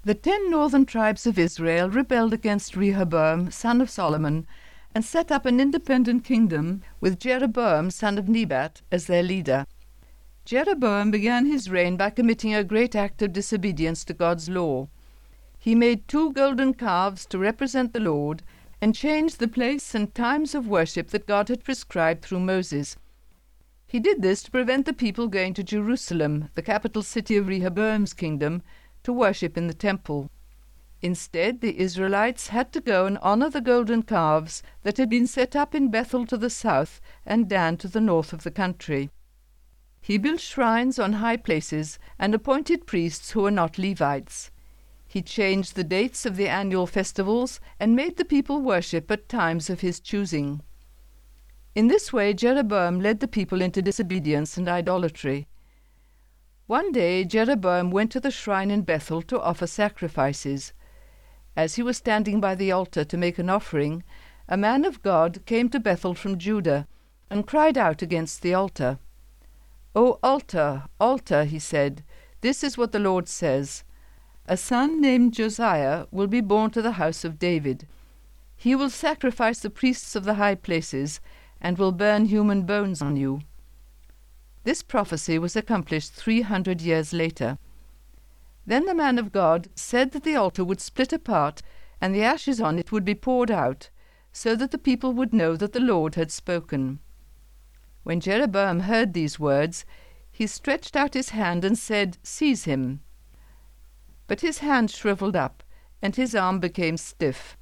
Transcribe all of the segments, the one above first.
The 10 northern tribes of Israel rebelled against Rehoboam, son of Solomon, and set up an independent kingdom with Jeroboam, son of Nebat, as their leader. Jeroboam began his reign by committing a great act of disobedience to God's law. He made 2 golden calves to represent the Lord, and changed the place and times of worship that God had prescribed through Moses. He did this to prevent the people going to Jerusalem, the capital city of Rehoboam's kingdom, to worship in the temple. Instead, the Israelites had to go and honor the golden calves that had been set up in Bethel to the south and Dan to the north of the country. He built shrines on high places and appointed priests who were not Levites. He changed the dates of the annual festivals and made the people worship at times of his choosing. In this way, Jeroboam led the people into disobedience and idolatry. One day, Jeroboam went to the shrine in Bethel to offer sacrifices. As he was standing by the altar to make an offering, a man of God came to Bethel from Judah and cried out against the altar. "O altar, altar," he said, "this is what the Lord says. A son named Josiah will be born to the house of David. He will sacrifice the priests of the high places and will burn human bones on you." This prophecy was accomplished 300 years later. Then the man of God said that the altar would split apart and the ashes on it would be poured out, so that the people would know that the Lord had spoken. When Jeroboam heard these words, he stretched out his hand and said, "Seize him." But his hand shriveled up, and his arm became stiff.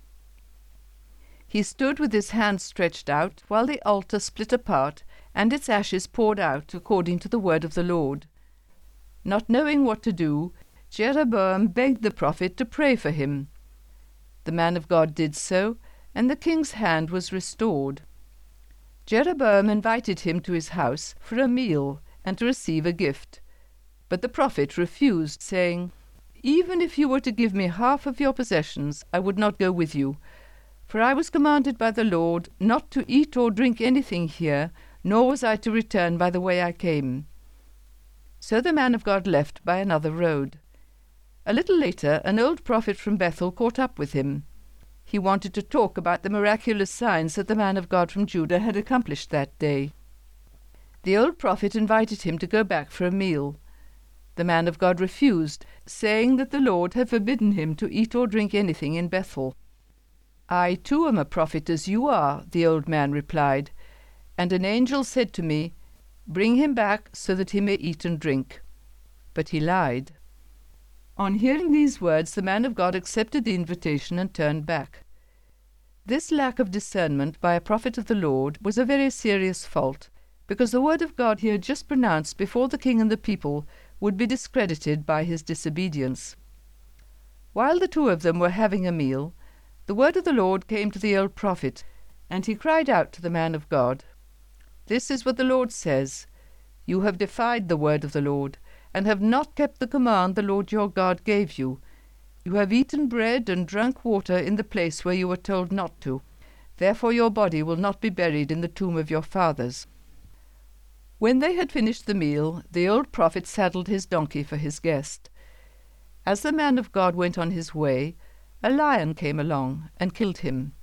He stood with his hand stretched out while the altar split apart and its ashes poured out according to the word of the Lord. Not knowing what to do, Jeroboam begged the prophet to pray for him. The man of God did so, and the king's hand was restored. Jeroboam invited him to his house for a meal and to receive a gift. But the prophet refused, saying, "Even if you were to give me half of your possessions, I would not go with you. For I was commanded by the Lord not to eat or drink anything here, nor was I to return by the way I came." So the man of God left by another road. A little later, an old prophet from Bethel caught up with him. He wanted to talk about the miraculous signs that the man of God from Judah had accomplished that day. The old prophet invited him to go back for a meal. The man of God refused, saying that the Lord had forbidden him to eat or drink anything in Bethel. "I too am a prophet as you are," the old man replied, "and an angel said to me, 'Bring him back so that he may eat and drink.' But he lied." On hearing these words, the man of God accepted the invitation and turned back. This lack of discernment by a prophet of the Lord was a very serious fault, because the word of God he had just pronounced before the king and the people would be discredited by his disobedience. While the two of them were having a meal, the word of the Lord came to the old prophet, and he cried out to the man of God, "This is what the Lord says. You have defied the word of the Lord, and have not kept the command the Lord your God gave you. You have eaten bread and drunk water in the place where you were told not to. Therefore your body will not be buried in the tomb of your fathers." When they had finished the meal, the old prophet saddled his donkey for his guest. As the man of God went on his way, a lion came along and killed him.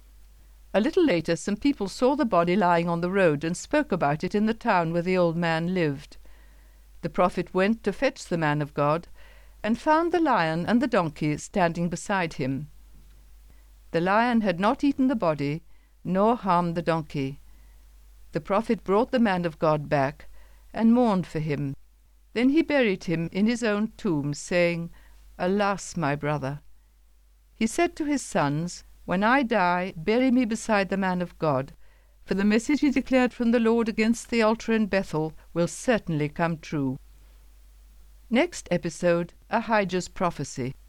A little later, some people saw the body lying on the road and spoke about it in the town where the old man lived. The prophet went to fetch the man of God, and found the lion and the donkey standing beside him. The lion had not eaten the body, nor harmed the donkey. The prophet brought the man of God back, and mourned for him. Then he buried him in his own tomb, saying, "Alas, my brother." He said to his sons, "When I die, bury me beside the man of God, for the message he declared from the Lord against the altar in Bethel will certainly come true." Next episode, Ahijah's prophecy.